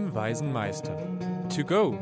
weisen Meister. To go.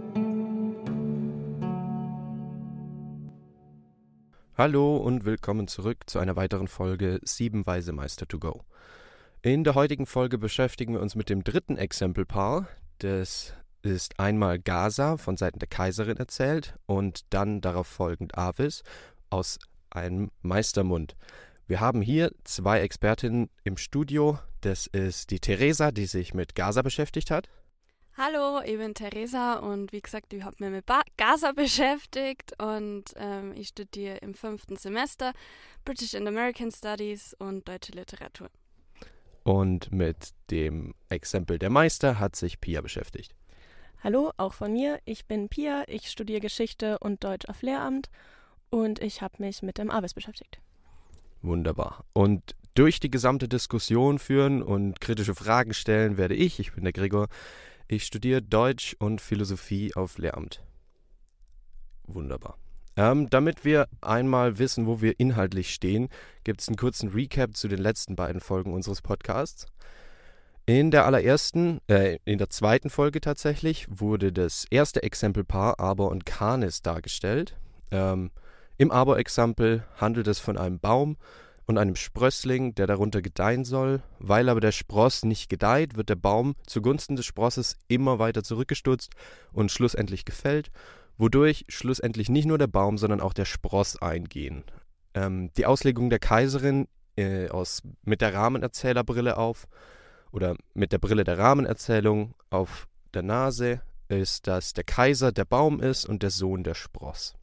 Hallo und willkommen zurück zu einer weiteren Folge 7 weise Meister to go. In der heutigen Folge beschäftigen wir uns mit dem dritten Exempelpaar. Das ist einmal Gaza von Seiten der Kaiserin erzählt und dann darauf folgend Avis aus einem Meistermund. Wir haben hier zwei Expertinnen im Studio. Das ist die Theresa, die sich mit Gaza beschäftigt hat. Hallo, ich bin Theresa und wie gesagt, ich habe mich mit Gaza beschäftigt und ich studiere im 5. Semester British and American Studies und Deutsche Literatur. Und mit dem Exempel der Meister hat sich Pia beschäftigt. Hallo, auch von mir. Ich bin Pia, ich studiere Geschichte und Deutsch auf Lehramt und ich habe mich mit dem Avis beschäftigt. Wunderbar. Und durch die gesamte Diskussion führen und kritische Fragen stellen werde ich bin der Gregor. Ich studiere Deutsch und Philosophie auf Lehramt. Wunderbar. Damit wir einmal wissen, wo wir inhaltlich stehen, gibt es einen kurzen Recap zu den letzten beiden Folgen unseres Podcasts. In der zweiten Folge tatsächlich, wurde das erste Exempelpaar Aber und Canis dargestellt. Im Aber-Exempel handelt es von einem Baum und einem Sprössling, der darunter gedeihen soll. Weil aber der Spross nicht gedeiht, wird der Baum zugunsten des Sprosses immer weiter zurückgestutzt und schlussendlich gefällt, wodurch schlussendlich nicht nur der Baum, sondern auch der Spross eingehen. Die Auslegung der Kaiserin mit der Rahmenerzählerbrille oder mit der Brille der Rahmenerzählung auf der Nase ist, dass der Kaiser der Baum ist und der Sohn der Spross.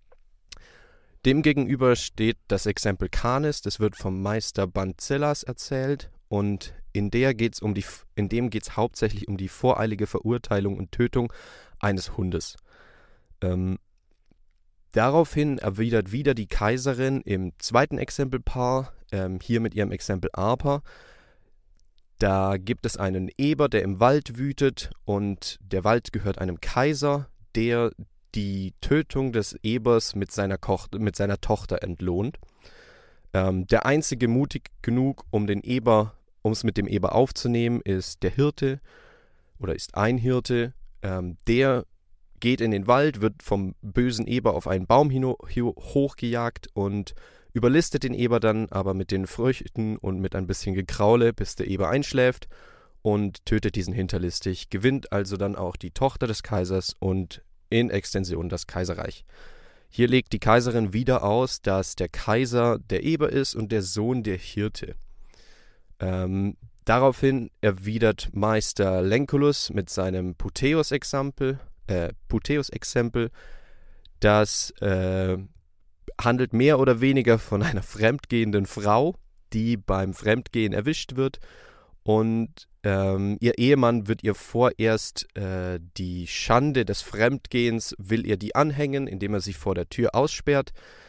Demgegenüber steht das Exempel Canis, das wird vom Meister Banzillas erzählt und in dem geht es hauptsächlich um die voreilige Verurteilung und Tötung eines Hundes. Daraufhin erwidert wieder die Kaiserin im zweiten Exempelpaar, hier mit ihrem Exempel Aper. Da gibt es einen Eber, der im Wald wütet und der Wald gehört einem Kaiser, der die Tötung des Ebers mit seiner Tochter entlohnt. Der einzige mutig genug, um es mit dem Eber aufzunehmen, ist der Hirte oder ist ein Hirte. Der geht in den Wald, wird vom bösen Eber auf einen Baum hochgejagt und überlistet den Eber dann aber mit den Früchten und mit ein bisschen Gekraule, bis der Eber einschläft und tötet diesen hinterlistig, gewinnt also dann auch die Tochter des Kaisers und in Extension das Kaiserreich. Hier legt die Kaiserin wieder aus, dass der Kaiser der Eber ist und der Sohn der Hirte. Daraufhin erwidert Meister Lentulus mit seinem Puteus-Exempel, das handelt mehr oder weniger von einer fremdgehenden Frau, die beim Fremdgehen erwischt wird und ihr Ehemann wird ihr vorerst die Schande des Fremdgehens, will ihr die anhängen, indem er sie vor der Tür aussperrt.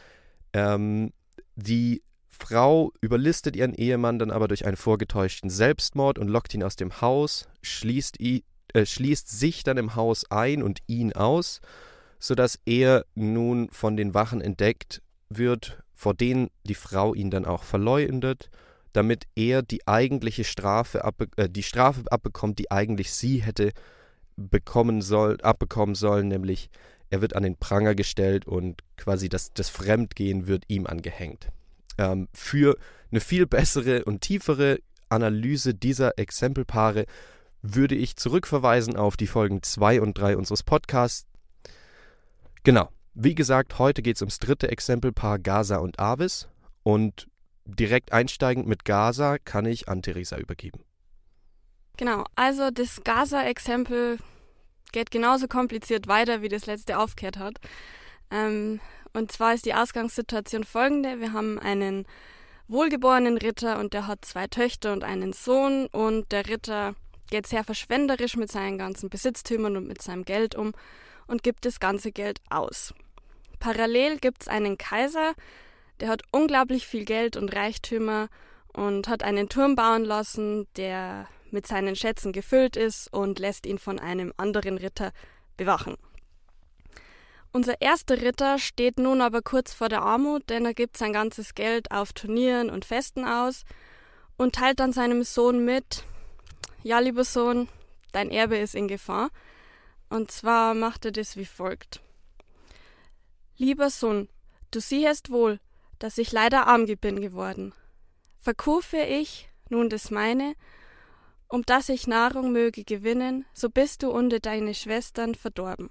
Die Frau überlistet ihren Ehemann dann aber durch einen vorgetäuschten Selbstmord und lockt ihn aus dem Haus, schließt sich dann im Haus ein und ihn aus, sodass er nun von den Wachen entdeckt wird, vor denen die Frau ihn dann auch verleumdet, damit er die eigentliche Strafe abbekommt, die eigentlich sie hätte abbekommen sollen, nämlich er wird an den Pranger gestellt und quasi das Fremdgehen wird ihm angehängt. Für eine viel bessere und tiefere Analyse dieser Exempelpaare würde ich zurückverweisen auf die Folgen 2 und 3 unseres Podcasts. Genau, wie gesagt, heute geht es ums dritte Exempelpaar Gaza und Avis und direkt einsteigend mit Gaza kann ich an Theresa übergeben. Genau, also das Gaza-Exempel geht genauso kompliziert weiter, wie das letzte aufgehört hat. Und zwar ist die Ausgangssituation folgende. Wir haben einen wohlgeborenen Ritter und der hat 2 Töchter und einen Sohn und der Ritter geht sehr verschwenderisch mit seinen ganzen Besitztümern und mit seinem Geld um und gibt das ganze Geld aus. Parallel gibt es einen Kaiser, der hat unglaublich viel Geld und Reichtümer und hat einen Turm bauen lassen, der mit seinen Schätzen gefüllt ist und lässt ihn von einem anderen Ritter bewachen. Unser erster Ritter steht nun aber kurz vor der Armut, denn er gibt sein ganzes Geld auf Turnieren und Festen aus und teilt dann seinem Sohn mit: Ja, lieber Sohn, dein Erbe ist in Gefahr. Und zwar macht er das wie folgt. Lieber Sohn, du siehest wohl, dass ich leider arm bin geworden. Verkaufe ich nun das meine, um dass ich Nahrung möge gewinnen, so bist du unter deine Schwestern verdorben.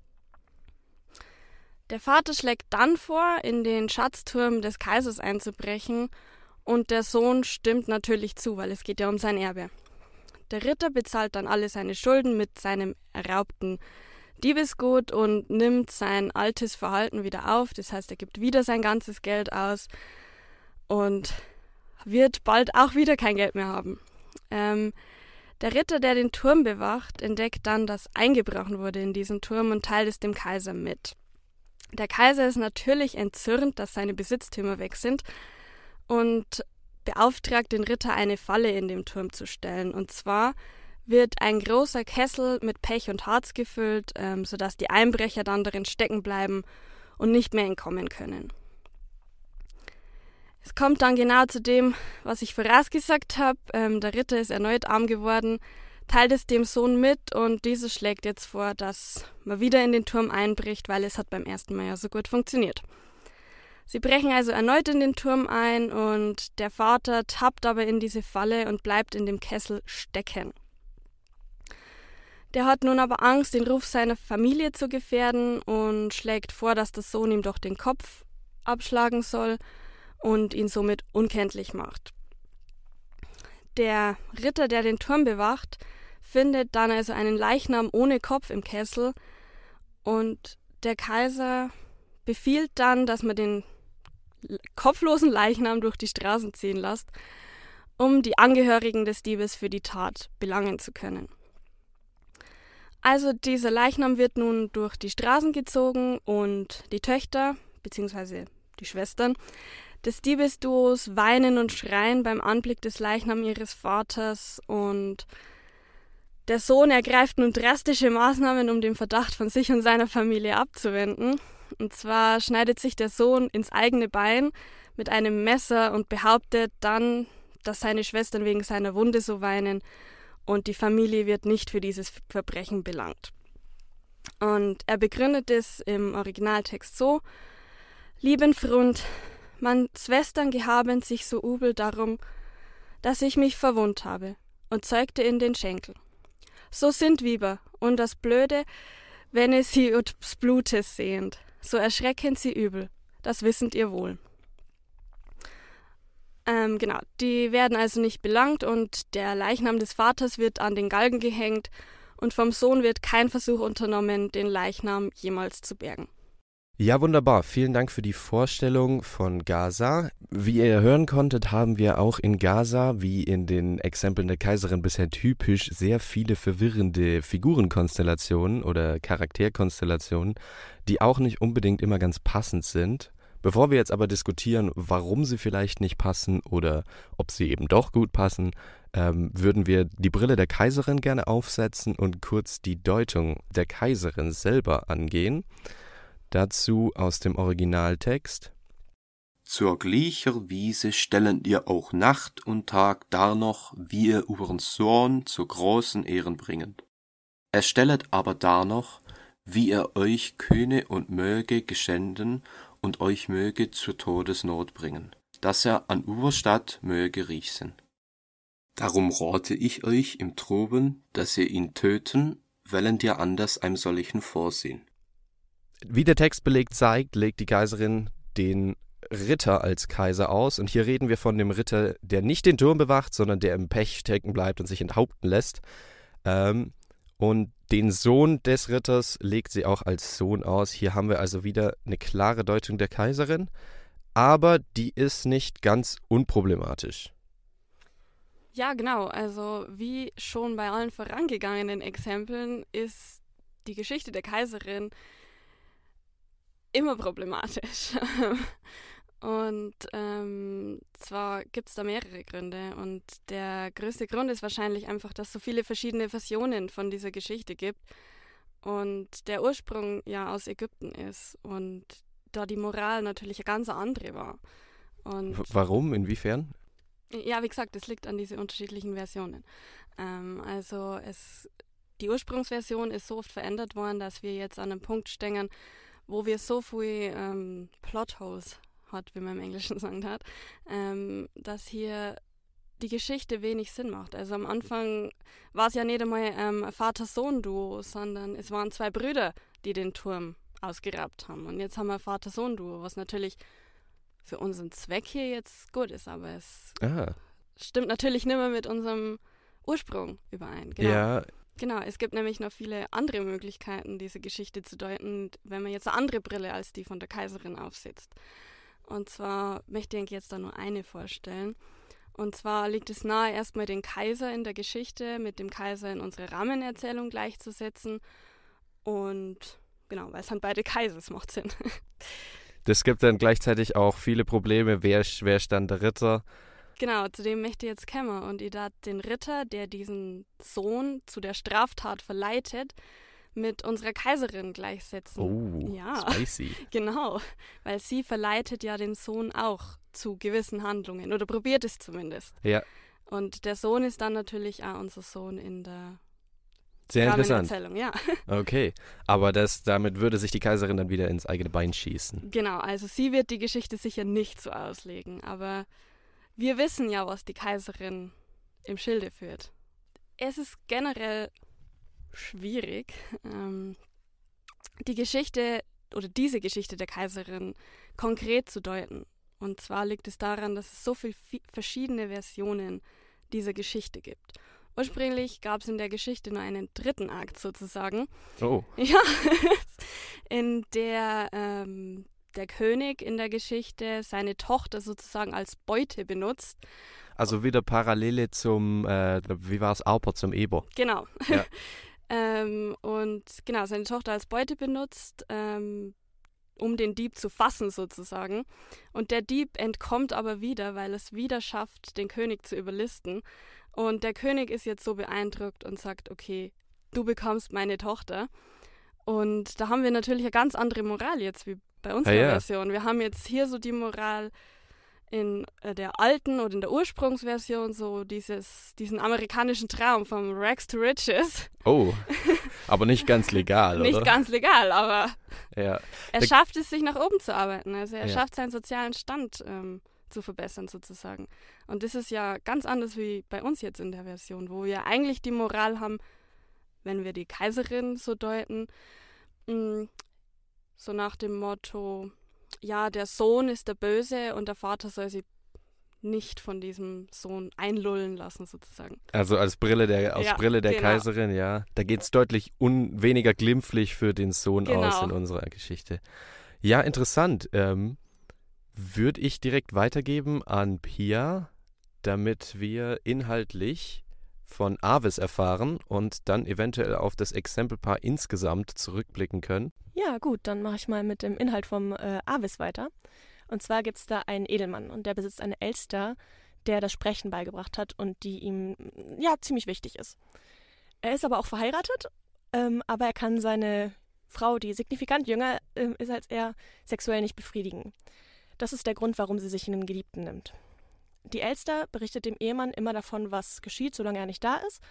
Der Vater schlägt dann vor, in den Schatzturm des Kaisers einzubrechen, und der Sohn stimmt natürlich zu, weil es geht ja um sein Erbe. Der Ritter bezahlt dann alle seine Schulden mit seinem erraubten Diebesgut und nimmt sein altes Verhalten wieder auf. Das heißt, er gibt wieder sein ganzes Geld aus und wird bald auch wieder kein Geld mehr haben. Der Ritter, der den Turm bewacht, entdeckt dann, dass eingebrochen wurde in diesen Turm und teilt es dem Kaiser mit. Der Kaiser ist natürlich entzürnt, dass seine Besitztümer weg sind und beauftragt den Ritter, eine Falle in dem Turm zu stellen. Und zwar wird ein großer Kessel mit Pech und Harz gefüllt, sodass die Einbrecher dann darin stecken bleiben und nicht mehr entkommen können. Es kommt dann genau zu dem, was ich vorausgesagt habe. Der Ritter ist erneut arm geworden, teilt es dem Sohn mit und dieser schlägt jetzt vor, dass man wieder in den Turm einbricht, weil es hat beim ersten Mal ja so gut funktioniert. Sie brechen also erneut in den Turm ein und der Vater tappt aber in diese Falle und bleibt in dem Kessel stecken. Der hat nun aber Angst, den Ruf seiner Familie zu gefährden und schlägt vor, dass der Sohn ihm doch den Kopf abschlagen soll und ihn somit unkenntlich macht. Der Ritter, der den Turm bewacht, findet dann also einen Leichnam ohne Kopf im Kessel und der Kaiser befiehlt dann, dass man den kopflosen Leichnam durch die Straßen ziehen lässt, um die Angehörigen des Diebes für die Tat belangen zu können. Also dieser Leichnam wird nun durch die Straßen gezogen und die Töchter bzw. die Schwestern des Diebesduos weinen und schreien beim Anblick des Leichnams ihres Vaters und der Sohn ergreift nun drastische Maßnahmen, um den Verdacht von sich und seiner Familie abzuwenden. Und zwar schneidet sich der Sohn ins eigene Bein mit einem Messer und behauptet dann, dass seine Schwestern wegen seiner Wunde so weinen und die Familie wird nicht für dieses Verbrechen belangt. Und er begründet es im Originaltext so: Lieben Freund, man Schwestern gehaben sich so übel darum, dass ich mich verwundt habe und zeugte in den Schenkel. So sind Weiber, und das Blöde, wenn es sie des Blutes sehend, so erschrecken sie übel, das wissend ihr wohl. Genau, die werden also nicht belangt und der Leichnam des Vaters wird an den Galgen gehängt und vom Sohn wird kein Versuch unternommen, den Leichnam jemals zu bergen. Ja, wunderbar. Vielen Dank für die Vorstellung von Gaza. Wie ihr hören konntet, haben wir auch in Gaza, wie in den Exempeln der Kaiserin bisher typisch, sehr viele verwirrende Figurenkonstellationen oder Charakterkonstellationen, die auch nicht unbedingt immer ganz passend sind. Bevor wir jetzt aber diskutieren, warum sie vielleicht nicht passen oder ob sie eben doch gut passen, würden wir die Brille der Kaiserin gerne aufsetzen und kurz die Deutung der Kaiserin selber angehen. Dazu aus dem Originaltext. Zur gleicher Wiese stellen ihr auch Nacht und Tag darnoch, wie ihr uhren Sohn zu großen Ehren bringend. Er stellet aber darnoch, wie er euch könne und möge geschänden und euch möge zur Todesnot bringen, dass er an uwer Stadt möge riechen. Darum rate ich euch im Troben, dass ihr ihn töten, wollen dir anders einem solchen vorsehen. Wie der Textbeleg zeigt, legt die Kaiserin den Ritter als Kaiser aus. Und hier reden wir von dem Ritter, der nicht den Turm bewacht, sondern der im Pech stecken bleibt und sich enthaupten lässt. Und den Sohn des Ritters legt sie auch als Sohn aus. Hier haben wir also wieder eine klare Deutung der Kaiserin, aber die ist nicht ganz unproblematisch. Ja, genau. Also wie schon bei allen vorangegangenen Exempeln ist die Geschichte der Kaiserin immer problematisch. Und zwar gibt es da mehrere Gründe. Und der größte Grund ist wahrscheinlich einfach, dass es so viele verschiedene Versionen von dieser Geschichte gibt. Und der Ursprung ja aus Ägypten ist. Und da die Moral natürlich eine ganz andere war. Und warum? Inwiefern? ja, wie gesagt, es liegt an diese unterschiedlichen Versionen. Also die Ursprungsversion ist so oft verändert worden, dass wir jetzt an einem Punkt stehen, wo wir so viel Plotholes hat, wie man im Englischen sagen hat, dass hier die Geschichte wenig Sinn macht. Also am Anfang war es ja nicht einmal ein Vater-Sohn-Duo, sondern es waren 2 Brüder, die den Turm ausgeraubt haben. Und jetzt haben wir ein Vater-Sohn-Duo, was natürlich für unseren Zweck hier jetzt gut ist, aber es stimmt natürlich nicht mehr mit unserem Ursprung überein. Genau. Ja. Genau, es gibt nämlich noch viele andere Möglichkeiten, diese Geschichte zu deuten, wenn man jetzt eine andere Brille als die von der Kaiserin aufsetzt. Und zwar möchte ich jetzt da nur eine vorstellen. Und zwar liegt es nahe, erstmal den Kaiser in der Geschichte mit dem Kaiser in unsere Rahmenerzählung gleichzusetzen. Und genau, weil es sind beide Kaiser, das macht Sinn. Das gibt dann gleichzeitig auch viele Probleme. Wer ist dann der Ritter? Genau, zu dem möchte ich jetzt kommen. Und ich darf den Ritter, der diesen Sohn zu der Straftat verleitet, mit unserer Kaiserin gleichsetzen. Oh, ja, spicy. Genau, weil sie verleitet ja den Sohn auch zu gewissen Handlungen oder probiert es zumindest. Ja. Und der Sohn ist dann natürlich auch unser Sohn in der Sehr interessant. Rahmenerzählung, ja. Okay, aber damit würde sich die Kaiserin dann wieder ins eigene Bein schießen. Genau, also sie wird die Geschichte sicher nicht so auslegen, aber wir wissen ja, was die Kaiserin im Schilde führt. Es ist generell schwierig, die Geschichte oder diese Geschichte der Kaiserin konkret zu deuten. Und zwar liegt es daran, dass es so viele verschiedene Versionen dieser Geschichte gibt. Ursprünglich gab es in der Geschichte nur einen 3. Akt sozusagen. Oh. Ja, in der der König in der Geschichte seine Tochter sozusagen als Beute benutzt. Also wieder Parallele zum, wie war es, Auper zum Eber. Genau. Ja. Und genau, seine Tochter als Beute benutzt, um den Dieb zu fassen sozusagen. Und der Dieb entkommt aber wieder, weil es wieder schafft, den König zu überlisten. Und der König ist jetzt so beeindruckt und sagt, okay, du bekommst meine Tochter. Und da haben wir natürlich eine ganz andere Moral jetzt wie bei unserer Version. Wir haben jetzt hier so die Moral in der alten oder in der Ursprungsversion, so diesen amerikanischen Traum vom Rags to Riches. Oh, aber nicht ganz legal, oder? Nicht ganz legal, aber ja. Er schafft es, sich nach oben zu arbeiten. Also er Ja. schafft seinen sozialen Stand zu verbessern sozusagen. Und das ist ja ganz anders wie bei uns jetzt in der Version, wo wir eigentlich die Moral haben, wenn wir die Kaiserin so deuten, so nach dem Motto, ja, der Sohn ist der Böse und der Vater soll sich nicht von diesem Sohn einlullen lassen sozusagen. Also aus Brille der genau. Kaiserin, ja. Da geht es deutlich weniger glimpflich für den Sohn Genau. aus in unserer Geschichte. Ja, interessant. Würde ich direkt weitergeben an Pia, damit wir inhaltlich von Aves erfahren und dann eventuell auf das Exempelpaar insgesamt zurückblicken können. Ja, gut, dann mache ich mal mit dem Inhalt vom Aves weiter. Und zwar gibt es da einen Edelmann und der besitzt eine Elster, der das Sprechen beigebracht hat und die ihm ja ziemlich wichtig ist. Er ist aber auch verheiratet, aber er kann seine Frau, die signifikant jünger ist als er, sexuell nicht befriedigen. Das ist der Grund, warum sie sich einen Geliebten nimmt. Die Elster berichtet dem Ehemann immer davon, was geschieht, solange er nicht da ist.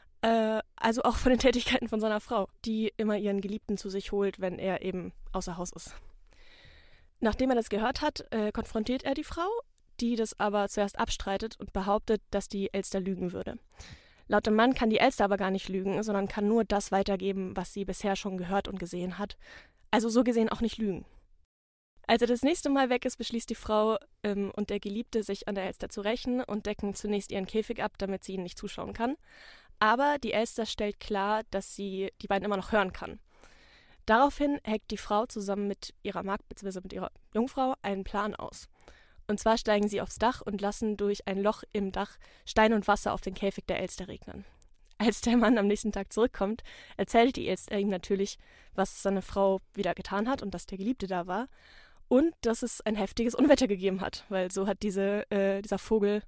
Also auch von den Tätigkeiten von seiner Frau, die immer ihren Geliebten zu sich holt, wenn er eben außer Haus ist. Nachdem er das gehört hat, konfrontiert er die Frau, die das aber zuerst abstreitet und behauptet, dass die Elster lügen würde. Laut dem Mann kann die Elster aber gar nicht lügen, sondern kann nur das weitergeben, was sie bisher schon gehört und gesehen hat. Also so gesehen auch nicht lügen. Als er das nächste Mal weg ist, beschließt die Frau und der Geliebte, sich an der Elster zu rächen und decken zunächst ihren Käfig ab, damit sie ihnen nicht zuschauen kann. Aber die Elster stellt klar, dass sie die beiden immer noch hören kann. Daraufhin heckt die Frau zusammen mit ihrer Magd bzw. mit ihrer Jungfrau einen Plan aus. Und zwar steigen sie aufs Dach und lassen durch ein Loch im Dach Stein und Wasser auf den Käfig der Elster regnen. Als der Mann am nächsten Tag zurückkommt, erzählt die Elster ihm natürlich, was seine Frau wieder getan hat und dass der Geliebte da war. Und dass es ein heftiges Unwetter gegeben hat, weil so hat dieser Vogel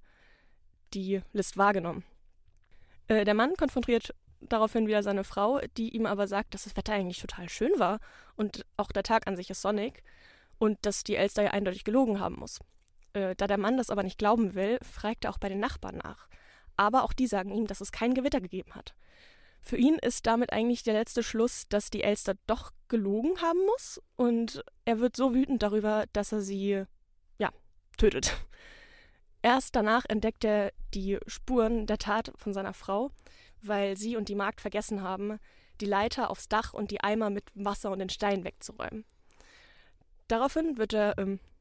die List wahrgenommen. Der Mann konfrontiert daraufhin wieder seine Frau, die ihm aber sagt, dass das Wetter eigentlich total schön war und auch der Tag an sich ist sonnig und dass die Elster ja eindeutig gelogen haben muss. Da der Mann das aber nicht glauben will, fragt er auch bei den Nachbarn nach. Aber auch die sagen ihm, dass es kein Gewitter gegeben hat. Für ihn ist damit eigentlich der letzte Schluss, dass die Elster doch gelogen haben muss und er wird so wütend darüber, dass er sie, tötet. Erst danach entdeckt er die Spuren der Tat von seiner Frau, weil sie und die Magd vergessen haben, die Leiter aufs Dach und die Eimer mit Wasser und den Stein wegzuräumen. Daraufhin wird er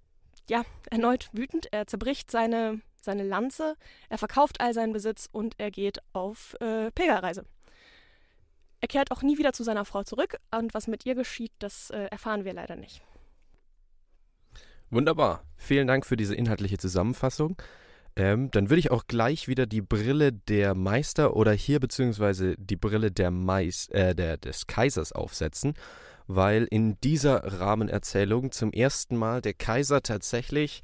erneut wütend. Er zerbricht seine Lanze, er verkauft all seinen Besitz und er geht auf Pilgerreise. Er kehrt auch nie wieder zu seiner Frau zurück und was mit ihr geschieht, das erfahren wir leider nicht. Wunderbar. Vielen Dank für diese inhaltliche Zusammenfassung. Dann würde ich auch gleich wieder die Brille der Meister oder hier beziehungsweise die Brille des Kaisers aufsetzen, weil in dieser Rahmenerzählung zum ersten Mal der Kaiser tatsächlich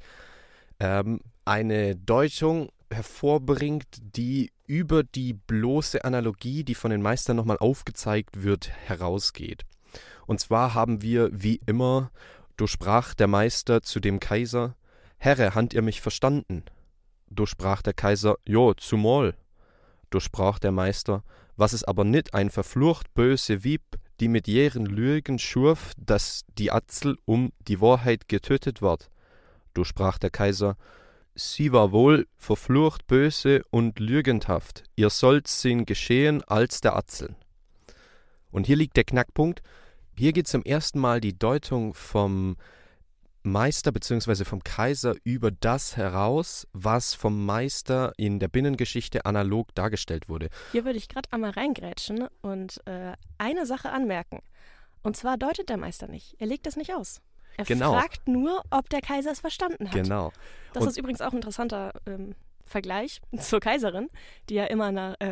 eine Deutung hervorbringt, die über die bloße Analogie, die von den Meistern nochmal aufgezeigt wird, herausgeht. Und zwar haben wir wie immer: Durchsprach der Meister zu dem Kaiser: Herre, habt ihr mich verstanden? Durchsprach der Kaiser: Jo, zumal. Durchsprach der Meister: Was ist aber nit ein verflucht böse Wieb, die mit jeren Lügen schurf, dass die Atzel die Wahrheit getötet ward. Durchsprach der Kaiser: Sie war wohl verflucht böse und lügendhaft, ihr sollt sin geschehen als der Atzeln. Und hier liegt der Knackpunkt. Hier geht zum ersten Mal die Deutung vom Meister bzw. vom Kaiser über das heraus, was vom Meister in der Binnengeschichte analog dargestellt wurde. Hier würde ich gerade einmal reingrätschen und eine Sache anmerken. Und zwar deutet der Meister nicht. Er legt das nicht aus. Er fragt nur, ob der Kaiser es verstanden hat. Genau. Das ist übrigens auch ein interessanter Vergleich zur Kaiserin, die ja immer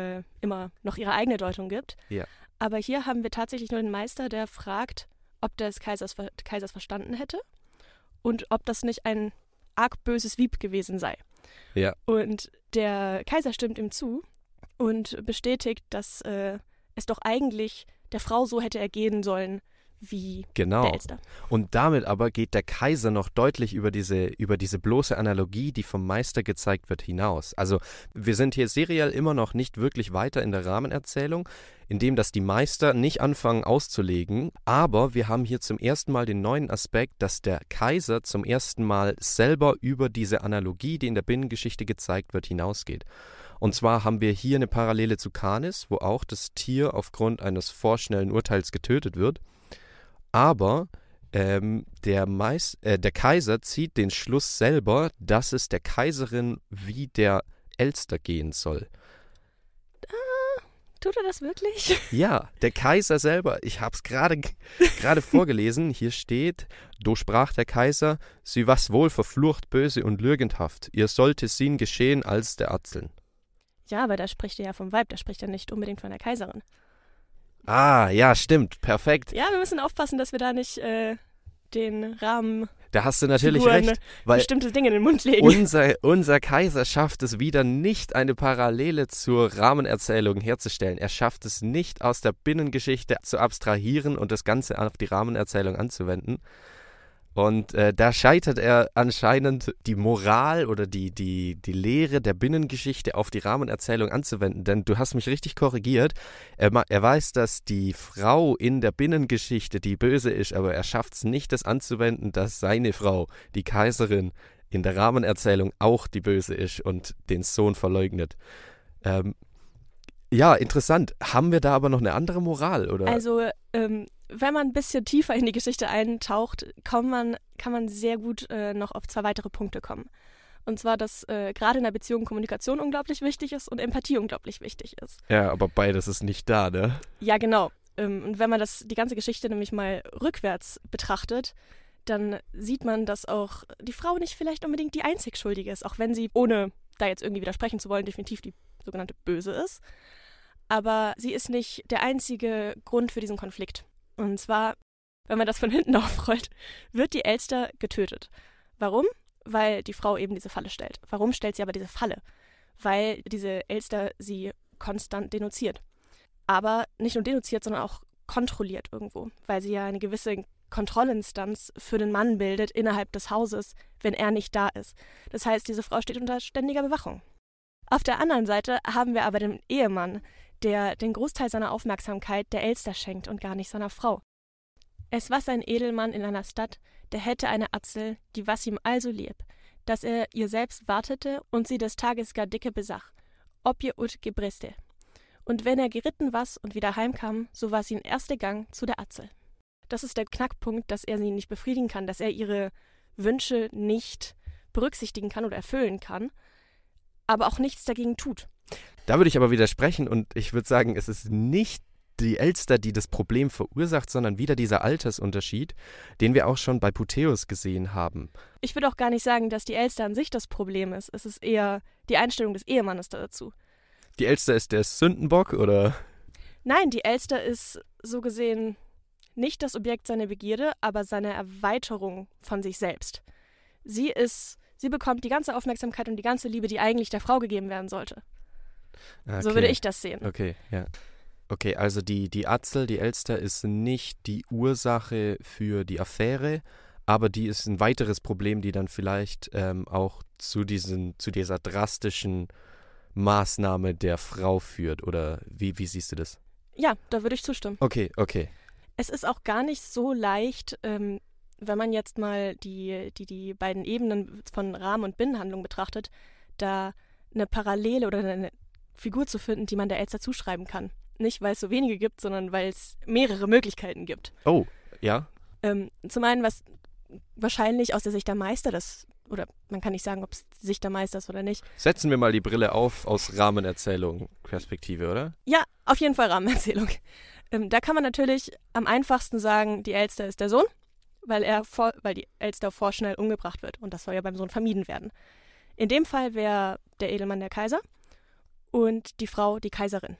noch ihre eigene Deutung gibt. Ja. Aber hier haben wir tatsächlich nur den Meister, der fragt, ob der des Kaisers verstanden hätte und ob das nicht ein arg böses Wieb gewesen sei. Ja. Und der Kaiser stimmt ihm zu und bestätigt, dass es doch eigentlich der Frau so hätte ergehen sollen, wie der Elster. Und damit aber geht der Kaiser noch deutlich über diese bloße Analogie, die vom Meister gezeigt wird, hinaus. Also wir sind hier seriell immer noch nicht wirklich weiter in der Rahmenerzählung, indem dass die Meister nicht anfangen auszulegen, aber wir haben hier zum ersten Mal den neuen Aspekt, dass der Kaiser zum ersten Mal selber über diese Analogie, die in der Binnengeschichte gezeigt wird, hinausgeht. Und zwar haben wir hier eine Parallele zu Canis, wo auch das Tier aufgrund eines vorschnellen Urteils getötet wird. Aber der Kaiser zieht den Schluss selber, dass es der Kaiserin wie der Elster gehen soll. Tut er das wirklich? Ja, der Kaiser selber, ich habe es gerade vorgelesen, hier steht: Durchsprach der Kaiser: Sie was wohl verflucht böse und lügendhaft, ihr sollte sin geschehen als der Atzeln. Ja, aber da spricht er ja vom Weib, da spricht er nicht unbedingt von der Kaiserin. Ah, ja, stimmt, perfekt. Ja, wir müssen aufpassen, dass wir da nicht den Rahmen. Da hast du natürlich recht, weil bestimmte Dinge in den Mund legen. Unser Kaiser schafft es wieder nicht, eine Parallele zur Rahmenerzählung herzustellen. Er schafft es nicht, aus der Binnengeschichte zu abstrahieren und das Ganze auf die Rahmenerzählung anzuwenden. Und da scheitert er anscheinend, die Moral oder die Lehre der Binnengeschichte auf die Rahmenerzählung anzuwenden. Denn du hast mich richtig korrigiert. Er weiß, dass die Frau in der Binnengeschichte die Böse ist, aber er schafft es nicht, das anzuwenden, dass seine Frau, die Kaiserin, in der Rahmenerzählung auch die Böse ist und den Sohn verleugnet. Ja, interessant. Haben wir da aber noch eine andere Moral, oder? Also, wenn man ein bisschen tiefer in die Geschichte eintaucht, kann man sehr gut noch auf 2 weitere Punkte kommen. Und zwar, dass gerade in der Beziehung Kommunikation unglaublich wichtig ist und Empathie unglaublich wichtig ist. Ja, aber beides ist nicht da, ne? Ja, genau. Und wenn man die ganze Geschichte nämlich mal rückwärts betrachtet, dann sieht man, dass auch die Frau nicht vielleicht unbedingt die einzig Schuldige ist, auch wenn sie, ohne da jetzt irgendwie widersprechen zu wollen, definitiv die sogenannte Böse ist. Aber sie ist nicht der einzige Grund für diesen Konflikt. Und zwar, wenn man das von hinten aufrollt, wird die Elster getötet. Warum? Weil die Frau eben diese Falle stellt. Warum stellt sie aber diese Falle? Weil diese Elster sie konstant denunziert. Aber nicht nur denunziert, sondern auch kontrolliert irgendwo. Weil sie ja eine gewisse Kontrollinstanz für den Mann bildet innerhalb des Hauses, wenn er nicht da ist. Das heißt, diese Frau steht unter ständiger Bewachung. Auf der anderen Seite haben wir aber den Ehemann, der den Großteil seiner Aufmerksamkeit der Elster schenkt und gar nicht seiner Frau. Es war ein Edelmann in einer Stadt, der hätte eine Atzel, die was ihm also lieb, dass er ihr selbst wartete und sie des Tages gar dicke besach, ob ihr ut gebriste. Und wenn er geritten was und wieder heimkam, so war's ihn erste Gang zu der Atzel. Das ist der Knackpunkt, dass er sie nicht befriedigen kann, dass er ihre Wünsche nicht berücksichtigen kann oder erfüllen kann, aber auch nichts dagegen tut. Da würde ich aber widersprechen und ich würde sagen, es ist nicht die Elster, die das Problem verursacht, sondern wieder dieser Altersunterschied, den wir auch schon bei Puteus gesehen haben. Ich würde auch gar nicht sagen, dass die Elster an sich das Problem ist. Es ist eher die Einstellung des Ehemannes dazu. Die Elster ist der Sündenbock, oder? Nein, die Elster ist so gesehen nicht das Objekt seiner Begierde, aber seine Erweiterung von sich selbst. Sie bekommt die ganze Aufmerksamkeit und die ganze Liebe, die eigentlich der Frau gegeben werden sollte. Okay. So würde ich das sehen. Okay, ja. Okay, also die Atzel, die Elster, ist nicht die Ursache für die Affäre, aber die ist ein weiteres Problem, die dann vielleicht auch zu dieser drastischen Maßnahme der Frau führt. Oder wie siehst du das? Ja, da würde ich zustimmen. Okay. Es ist auch gar nicht so leicht, wenn man jetzt mal die beiden Ebenen von Rahmen- und Binnenhandlung betrachtet, da eine Parallele oder eine Figur zu finden, die man der Elster zuschreiben kann. Nicht, weil es so wenige gibt, sondern weil es mehrere Möglichkeiten gibt. Oh, ja. Zum einen, was wahrscheinlich aus der Sicht der Meister oder man kann nicht sagen, ob es Sicht der Meister ist oder nicht. Setzen wir mal die Brille auf aus Rahmenerzählung-Perspektive, oder? Ja, auf jeden Fall Rahmenerzählung. Da kann man natürlich am einfachsten sagen, die Elster ist der Sohn, weil die Elster vorschnell umgebracht wird. Und das soll ja beim Sohn vermieden werden. In dem Fall wäre der Edelmann der Kaiser und die Frau die Kaiserin.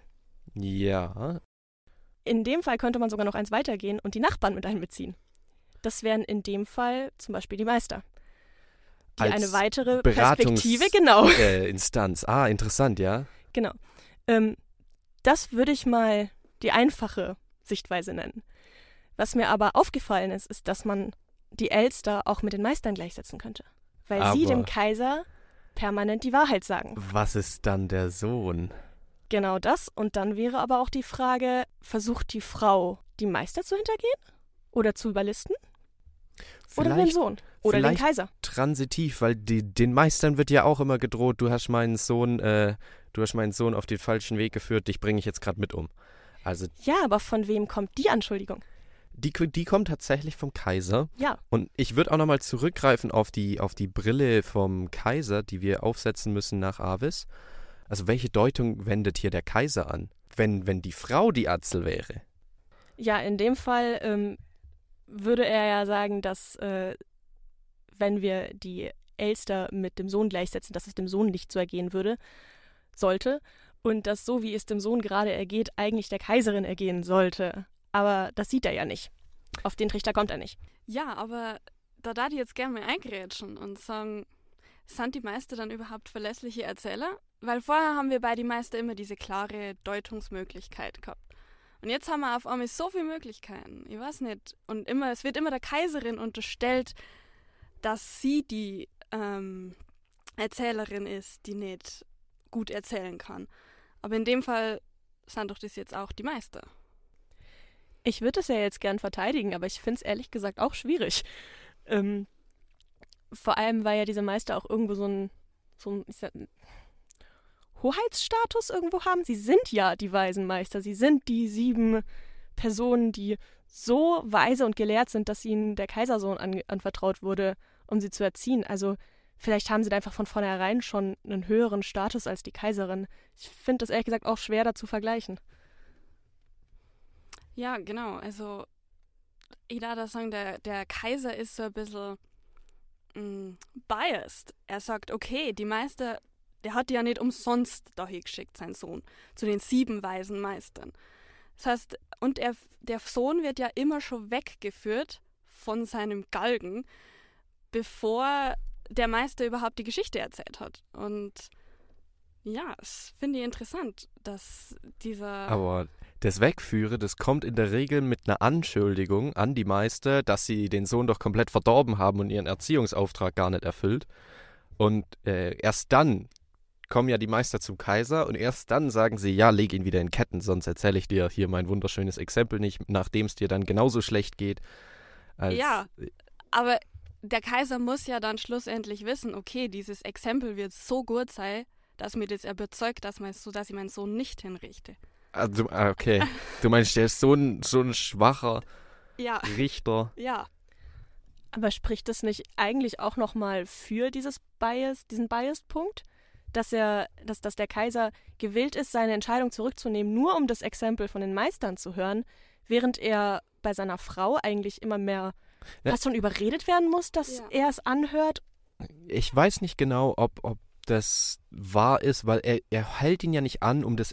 Ja. In dem Fall könnte man sogar noch eins weitergehen und die Nachbarn mit einbeziehen. Das wären in dem Fall zum Beispiel die Meister. Die Als eine weitere Perspektive, genau. Instanz. Ah, interessant, ja. Genau. Das würde ich mal die einfache Sichtweise nennen. Was mir aber aufgefallen ist, dass man die Elster auch mit den Meistern gleichsetzen könnte. Weil sie dem Kaiser permanent die Wahrheit sagen. Was ist dann der Sohn? Genau das. Und dann wäre aber auch die Frage, versucht die Frau, die Meister zu hintergehen? Oder zu überlisten? Oder den Sohn? Oder den Kaiser? Transitiv, weil den Meistern wird ja auch immer gedroht, du hast meinen Sohn auf den falschen Weg geführt, dich bringe ich jetzt gerade mit um. Also, ja, aber von wem kommt die Anschuldigung? Die kommt tatsächlich vom Kaiser. Ja. Und ich würde auch nochmal zurückgreifen auf die Brille vom Kaiser, die wir aufsetzen müssen nach Avis. Also welche Deutung wendet hier der Kaiser an, wenn die Frau die Atzel wäre? Ja, in dem Fall würde er ja sagen, dass wenn wir die Elster mit dem Sohn gleichsetzen, dass es dem Sohn nicht so ergehen sollte und dass so, wie es dem Sohn gerade ergeht, eigentlich der Kaiserin ergehen sollte. Aber das sieht er ja nicht. Auf den Trichter kommt er nicht. Ja, aber da darf ich jetzt gerne mal eingrätschen und sagen, sind die Meister dann überhaupt verlässliche Erzähler? Weil vorher haben wir bei den Meister immer diese klare Deutungsmöglichkeit gehabt. Und jetzt haben wir auf einmal so viele Möglichkeiten. Ich weiß nicht. Und es wird immer der Kaiserin unterstellt, dass sie die Erzählerin ist, die nicht gut erzählen kann. Aber in dem Fall sind doch das jetzt auch die Meister. Ich würde es ja jetzt gern verteidigen, aber ich finde es ehrlich gesagt auch schwierig. Vor allem, weil ja diese Meister auch irgendwo so ein Hoheitsstatus irgendwo haben. Sie sind ja die weisen Meister. Sie sind die 7 Personen, die so weise und gelehrt sind, dass ihnen der Kaisersohn anvertraut wurde, um sie zu erziehen. Also vielleicht haben sie da einfach von vornherein schon einen höheren Status als die Kaiserin. Ich finde das ehrlich gesagt auch schwer da zu vergleichen. Ja, genau. Also ich darf da sagen, der Kaiser ist so ein bisschen biased. Er sagt, okay, die Meister, der hat ja nicht umsonst dahin geschickt, sein Sohn, zu den 7 weisen Meistern. Das heißt, und der Sohn wird ja immer schon weggeführt von seinem Galgen, bevor der Meister überhaupt die Geschichte erzählt hat. Und ja, das finde ich interessant, dass dieser... Aber das Wegführen, das kommt in der Regel mit einer Anschuldigung an die Meister, dass sie den Sohn doch komplett verdorben haben und ihren Erziehungsauftrag gar nicht erfüllt. Und erst dann kommen ja die Meister zum Kaiser und erst dann sagen sie, ja, leg ihn wieder in Ketten, sonst erzähle ich dir hier mein wunderschönes Exempel nicht, nachdem es dir dann genauso schlecht geht. Ja, aber der Kaiser muss ja dann schlussendlich wissen, okay, dieses Exempel wird so gut sein, dass mir das überzeugt, dass ich meinen Sohn nicht hinrichte. Also, okay. Du meinst, der ist so ein schwacher Ja. Richter. Ja. Aber spricht das nicht eigentlich auch nochmal für diesen Biased-Punkt, dass der Kaiser gewillt ist, seine Entscheidung zurückzunehmen, nur um das Exempel von den Meistern zu hören, während er bei seiner Frau eigentlich immer mehr fast schon überredet werden muss, dass er es anhört? Ich weiß nicht genau, ob das wahr ist, weil er hält ihn ja nicht an, um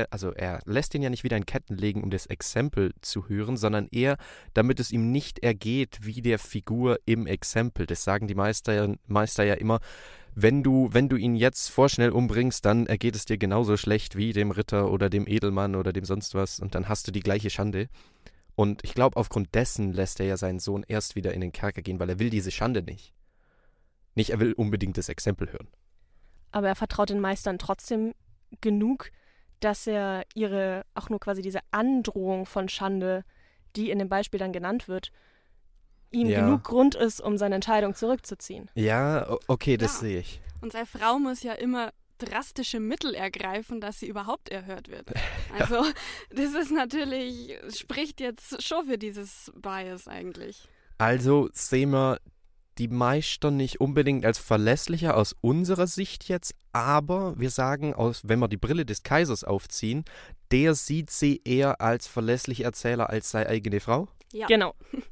er lässt ihn ja nicht wieder in Ketten legen, um das Exempel zu hören, sondern eher, damit es ihm nicht ergeht wie der Figur im Exempel. Das sagen die Meister ja immer, wenn du ihn jetzt vorschnell umbringst, dann ergeht es dir genauso schlecht wie dem Ritter oder dem Edelmann oder dem sonst was und dann hast du die gleiche Schande. Und ich glaube, aufgrund dessen lässt er ja seinen Sohn erst wieder in den Kerker gehen, weil er will diese Schande nicht. Nicht, er will unbedingt das Exempel hören. Aber er vertraut den Meistern trotzdem genug, dass er auch nur quasi diese Androhung von Schande, die in dem Beispiel dann genannt wird, ihm genug Grund ist, um seine Entscheidung zurückzuziehen. Ja, okay, das sehe ich. Und seine Frau muss ja immer drastische Mittel ergreifen, dass sie überhaupt erhört wird. Also das ist natürlich, spricht jetzt schon für dieses Bias eigentlich. Also sehen wir die Meister nicht unbedingt als verlässlicher aus unserer Sicht jetzt, aber wir sagen, wenn wir die Brille des Kaisers aufziehen, der sieht sie eher als verlässlicher Erzähler als seine eigene Frau? Ja. Genau.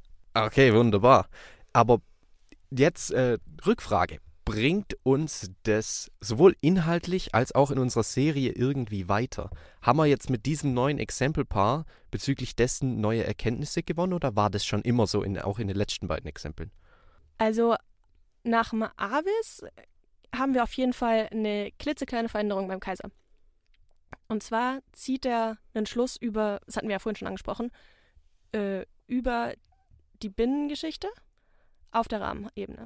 Okay, wunderbar. Aber jetzt Rückfrage. Bringt uns das sowohl inhaltlich als auch in unserer Serie irgendwie weiter? Haben wir jetzt mit diesem neuen Exempelpaar bezüglich dessen neue Erkenntnisse gewonnen oder war das schon immer so, auch in den letzten beiden Exempeln? Also nach dem Avis haben wir auf jeden Fall eine klitzekleine Veränderung beim Kaiser. Und zwar zieht er einen Schluss über, das hatten wir ja vorhin schon angesprochen, über die Binnengeschichte auf der Rahmenebene.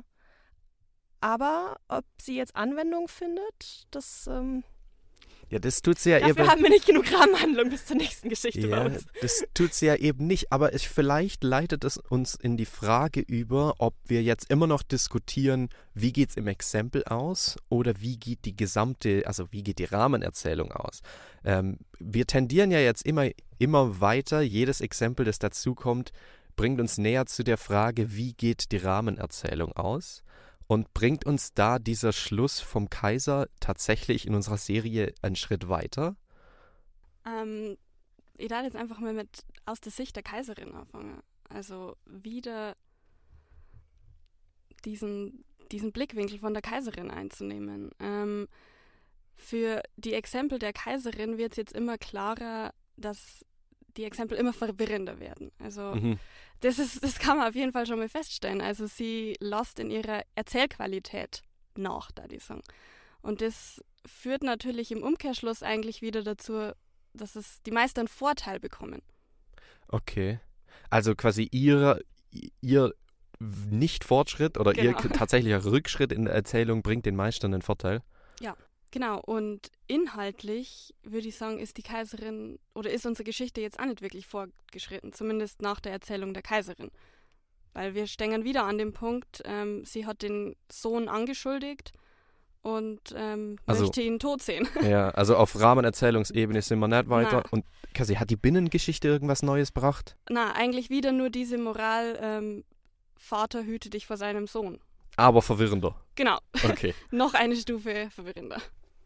Aber ob sie jetzt Anwendung findet, das Ja, das tut sie ja dafür eben. haben wir nicht genug Rahmenhandlung bis zur nächsten Geschichte bei uns. Das tut sie ja eben nicht, aber vielleicht leitet es uns in die Frage über, ob wir jetzt immer noch diskutieren, wie geht es im Exempel aus oder wie geht die Rahmenerzählung aus. Wir tendieren ja jetzt immer weiter, jedes Exempel, das dazukommt, bringt uns näher zu der Frage, wie geht die Rahmenerzählung aus? Und bringt uns da dieser Schluss vom Kaiser tatsächlich in unserer Serie einen Schritt weiter? Ich darf jetzt einfach mal aus der Sicht der Kaiserin anfangen. Also wieder diesen Blickwinkel von der Kaiserin einzunehmen. Für die Exempel der Kaiserin wird es jetzt immer klarer, dass die Exempel immer verwirrender werden. Also das kann man auf jeden Fall schon mal feststellen. Also sie lässt in ihrer Erzählqualität nach, da die sagen. Und das führt natürlich im Umkehrschluss eigentlich wieder dazu, dass die Meister einen Vorteil bekommen. Okay. Also quasi ihr Nicht-Fortschritt oder ihr tatsächlicher Rückschritt in der Erzählung bringt den Meistern einen Vorteil? Ja. Genau, und inhaltlich würde ich sagen, ist die Kaiserin oder ist unsere Geschichte jetzt auch nicht wirklich fortgeschritten, zumindest nach der Erzählung der Kaiserin. Weil wir stehen wieder an dem Punkt, sie hat den Sohn angeschuldigt und möchte ihn tot sehen. Ja, also auf Rahmenerzählungsebene sind wir nicht weiter. Und Kasi, hat die Binnengeschichte irgendwas Neues gebracht? Na, eigentlich wieder nur diese Moral, Vater hüte dich vor seinem Sohn. Aber verwirrender. Genau. Okay. Noch eine Stufe verwirrender.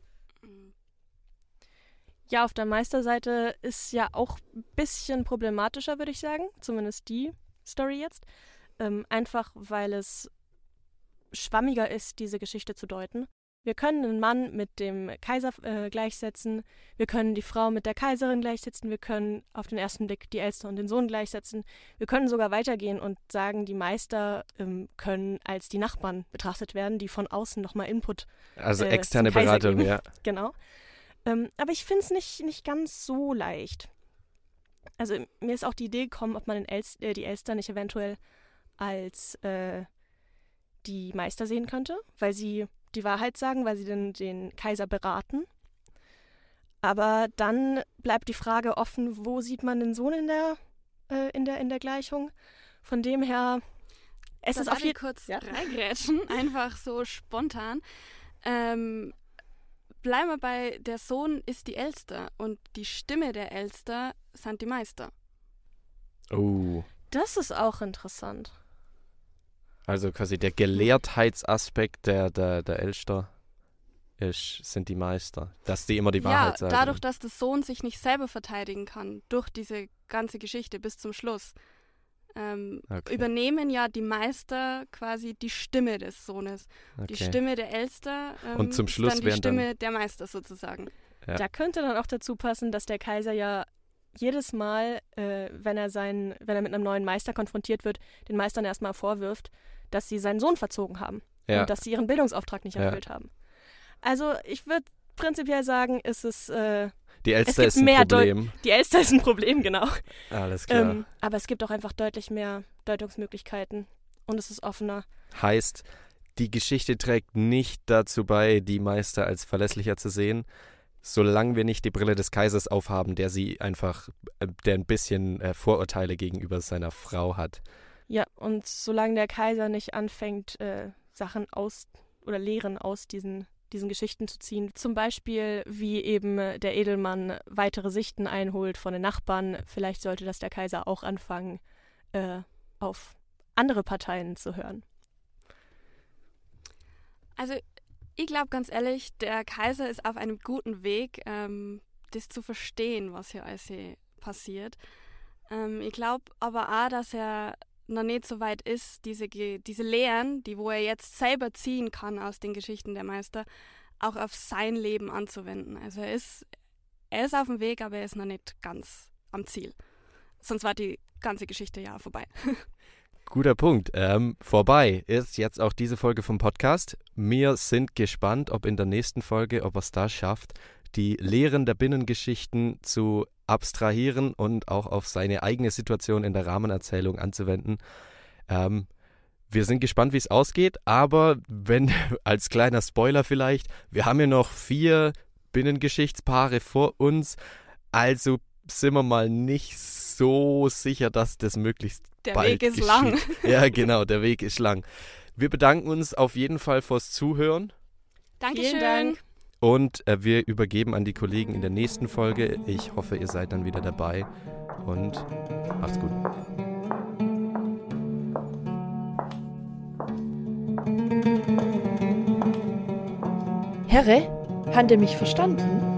Ja, auf der Meisterseite ist ja auch ein bisschen problematischer, würde ich sagen. Zumindest die Story jetzt. Einfach, weil es schwammiger ist, diese Geschichte zu deuten. Wir können einen Mann mit dem Kaiser gleichsetzen, wir können die Frau mit der Kaiserin gleichsetzen, wir können auf den ersten Blick die Elster und den Sohn gleichsetzen. Wir können sogar weitergehen und sagen, die Meister können als die Nachbarn betrachtet werden, die von außen nochmal Input also externe Beratung, geben. Ja. Genau. Aber ich finde es nicht ganz so leicht. Also mir ist auch die Idee gekommen, ob man die Elster nicht eventuell als die Meister sehen könnte, weil sie die Wahrheit sagen, weil sie den Kaiser beraten. Aber dann bleibt die Frage offen, wo sieht man den Sohn in der Gleichung? Von dem her, es ist auf jeden Fall kurz reingrätschen, einfach so spontan. Bleiben wir bei, der Sohn ist die Elster und die Stimme der Elster sind die Meister. Oh. Das ist auch interessant. Also quasi der Gelehrtheitsaspekt der Elster sind die Meister. Dass die immer die Wahrheit sagen. Ja, dadurch, dass der Sohn sich nicht selber verteidigen kann, durch diese ganze Geschichte bis zum Schluss, übernehmen ja die Meister quasi die Stimme des Sohnes. Okay. Die Stimme der Elster und zum Schluss ist dann die Stimme der Meister sozusagen. Ja. Da könnte dann auch dazu passen, dass der Kaiser ja jedes Mal, wenn er mit einem neuen Meister konfrontiert wird, den Meistern erstmal vorwirft, dass sie seinen Sohn verzogen haben und dass sie ihren Bildungsauftrag nicht erfüllt haben. Also ich würde prinzipiell sagen, ist es die Elster ist ein Problem. Die Elster ist ein Problem, genau. Alles klar. Aber es gibt auch einfach deutlich mehr Deutungsmöglichkeiten und es ist offener. Heißt, die Geschichte trägt nicht dazu bei, die Meister als verlässlicher zu sehen, solange wir nicht die Brille des Kaisers aufhaben, der ein bisschen Vorurteile gegenüber seiner Frau hat. Ja, und solange der Kaiser nicht anfängt, Sachen Lehren aus diesen Geschichten zu ziehen. Zum Beispiel, wie eben der Edelmann weitere Sichten einholt von den Nachbarn. Vielleicht sollte das der Kaiser auch anfangen, auf andere Parteien zu hören. Also ich glaube ganz ehrlich, der Kaiser ist auf einem guten Weg, das zu verstehen, was hier alles passiert. Ich glaube aber auch, dass er noch nicht so weit ist, diese Lehren, wo er jetzt selber ziehen kann aus den Geschichten der Meister, auch auf sein Leben anzuwenden. Also er ist auf dem Weg, aber er ist noch nicht ganz am Ziel. Sonst war die ganze Geschichte ja vorbei. Guter Punkt. Vorbei ist jetzt auch diese Folge vom Podcast. Wir sind gespannt, ob in der nächsten Folge, ob er es da schafft, die Lehren der Binnengeschichten zu abstrahieren und auch auf seine eigene Situation in der Rahmenerzählung anzuwenden. Wir sind gespannt, wie es ausgeht, aber als kleiner Spoiler vielleicht, wir haben ja noch 4 Binnengeschichtspaare vor uns, also sind wir mal nicht so sicher, dass das möglichst bald geschieht. Der Weg ist lang. Ja, genau, der Weg ist lang. Wir bedanken uns auf jeden Fall fürs Zuhören. Dankeschön. Vielen Dank. Und wir übergeben an die Kollegen in der nächsten Folge. Ich hoffe, ihr seid dann wieder dabei und macht's gut. Herre, habt ihr mich verstanden?